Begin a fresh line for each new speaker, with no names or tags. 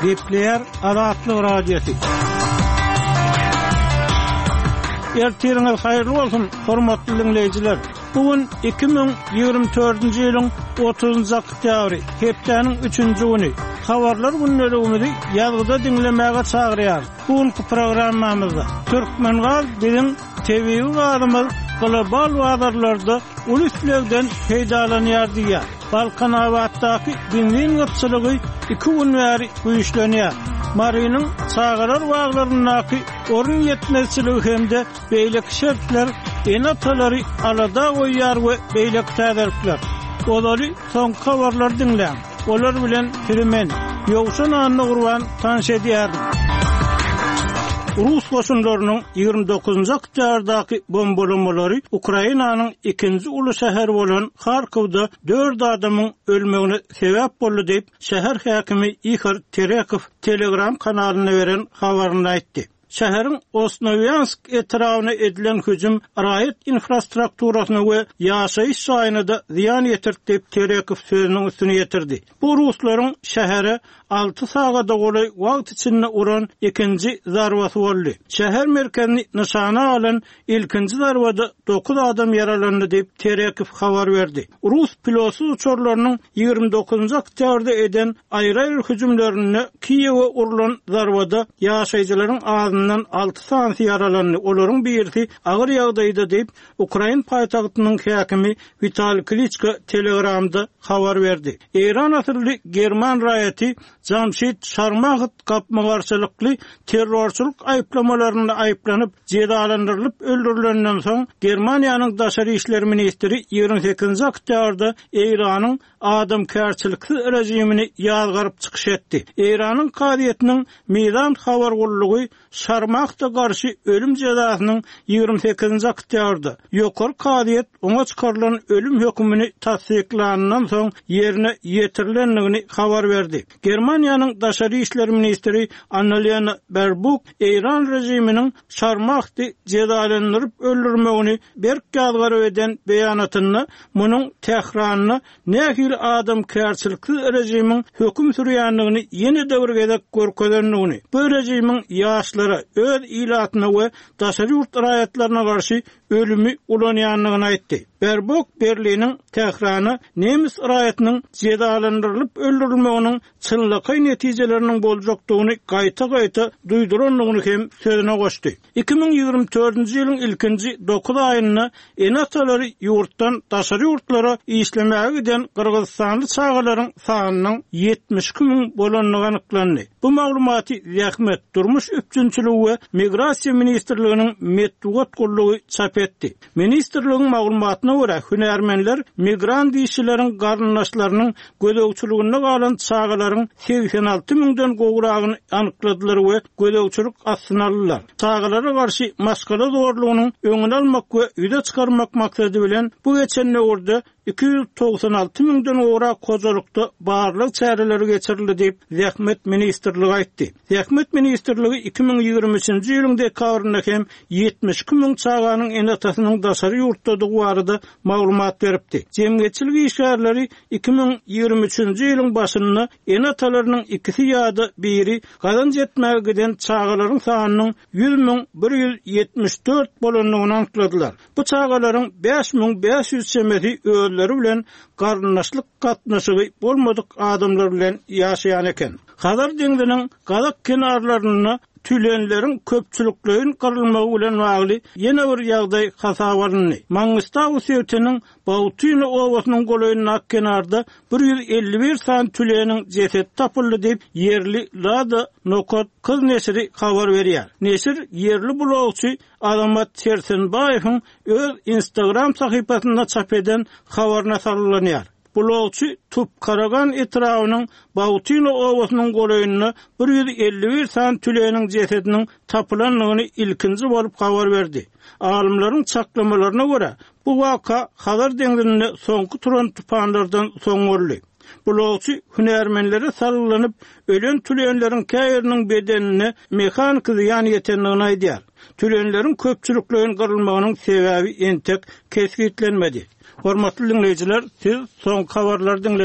Gepler Azatlyk radiosu. Ertiriniz hayırlı bolsun, hormatly dinleyijiler. Bugün 2024-nji ýylyň 30-njy oktýabry, hepdeniň 3-nji güni. Habarlar günlerimizi ýazgyda dinlemäge çagyrýar. Bugünkü programmamyzda Türkmengal biziň tebii garymyz global wagtlarda uluslardan peýdalanýar diýär. Balkan awatdaky dinlen gypçylygy 2 gün bäri güýçlenýär. Marynyň çağırar wagtlarynaky orun ýetmezçiligi hemde beýleki şertler enatalary alada goýýar we beýleki täderler. Olary soňky habarlar dinleň. Olar bilen Firmen ýogşan anny gurban tanış edýär. Rus goşunlarynyň 29-njy oktýabrdaky bombalamary Ukrainanyň ikinji uly şäher bolan Kharkowda 4 adamyň ölmegine sebäp boldy diýip şäher häkimi Ihor Terekhov Telegram kanalyna beren habaryny aýtdy. Şäheriň Osnovyansk etrawyna edilen hüjüm raýat infrastrukturasyna we ýaşaýyş şaýyna da ziýan ýetirdi diýip Terekhov sözüniň üstüne ýetirdi. Bu ruslaryň şähere 6 sagada golay wagt içinde uran ikinji zarwasy boldy. Şäher merkezini nişana alan ilkinji zarwada 9 adam yaralandy diýip Terekhov habar berdi. Rus pilotsy uçurlarynyň 29-njy oktýabrda eden aýry-aýry hüjümlerini Kiýewe urulan zarwada ýaşaýjylaryň ağzından 6 santy yaralandy. Olaryň birisi agyr ýagdaýda diýip Ukraina paýtagtynyň häkimi Vitaliy Klitschko Telegramda habar berdi. İran asylly German raýaty Jamshid Sharmagat gapmagarçylykly terrorçylyk aýplamalaryna aýplanyp jedalandyrylyp öldürilenden soň Germaniýanyň daşary işler ministri 28-nji oktýabrda İranyň adamkärçiliksiz rejimini ýazgaryp çykyş etdi. İranyň kadiýetiniň Meýdan habar gullugy Sharmagata garşy ölüm jedasynyň 28-nji oktýabrda ýokary kadiýet oňa çykarylan ölüm hökmüni tasdiklanandan soň ýerine ýetirilendigini habar berdi. Germaniýanyň daşary işler ministri Annalena Baerbock İran rejiminiň Sharmagata jedalandyryp öldürmegini berk ýazgary eden beýanatyny munyň tehranyny nähili adamkärçiliksiz rejimiň hökm sürýändigini ýene döwürgede görkezlendigini, bu rejimiň ýaşlara öz ilatyna we daşary ýurt raýatlaryna garşy ölümi ulanýanlygyny aýtdy. Baerbock Berliniň Tehrany nemis raýatynyň jedalandyrylyp öldürilmeginiň çynlyky netijeleriniň boljakdygyny gaýta-gaýta duýduranlygyny hem sözüne goşdy. 2024-nji ýylyň ilkinji 9 aýyna enatalary ýurtdan daşary ýurtlara işlemäge giden Kyrgyzstanly çağalaryň sanynyň 72 000 bolanlygy anyklandy. Bu maglumaty Ýahmet durmuş üçinçiligi we migrasiýa ministrliginiň medeniýet gollugy çap etdi. Ministrligiň maglumatyna görä hünärmenler migrant işçileriň garynlaşlarynyň gödögçiligine galan çağalaryň 86 000den gowragyny anykladylar we gödögçilik astyna aldylar. Çağalara garşy maskala zorlugynyň öňüni almak we üýde çykarmak maksady bilen bu geçenle orada 296 000den ora kozalykda barlyk çäreleri geçirildi diýip Ýahmet ministrligi aýtdy. Ýahmet ministrligi 2023-nji ýylyň dekabrynda hem 72 000 çağanyň enatasynyň daşary ýurtdadygy barada maglumat beripdi. Jemgyýetçilik işgärleri 2023-nji ýylyň başynda enatalarynyň ikisi ýa-da biri gadan jetmäge giden çağalaryň sanynyň 100 174 bolanlygyny anykladylar. Bu çağalaryň 5500 semeti bilen garynlaşlyk gatnaşygy bolmadyk adamlar bilen ýaşaýan eken. Hazar deňdiňiň gadak kenarlaryna tülenlerin köpçülüklerin kırılmağı bilen bagly ýene bir ýagdaý hasabalandy. Mangustaw sewtiniň Bautyny owasynyň golaýynyň kenarda 151 san tüleniň jeseti tapyldy diýip yerli Lada Nokot kız nesiri habar berýär. Nesir yerli blogçy Adamat Sersenbaýewiň öz Instagram sahypasynda çap eden habaryna sarlanýar. Blogçy Tup Karagan etrawynyň Bautyny owasynyň golaýynyna 151 san tüleniň jesetiniň tapylanlygyny ilkinji bolup habar berdi. Alimlaryň çaklamalaryna görä bu waka Hazar deňizinde soňky turan tupanlardan soň boldy. Blogçy hünärmenlere sarylanyp ölen tülenleriň käýeriniň bedenine mehanik ziýan ýetenligini aýdýar. Tülenleriň köpçülüklerin kırılmagynyň sebäbi entek kesgitlenmedi. Hormatly dinleyijiler, siz soňky habarlardan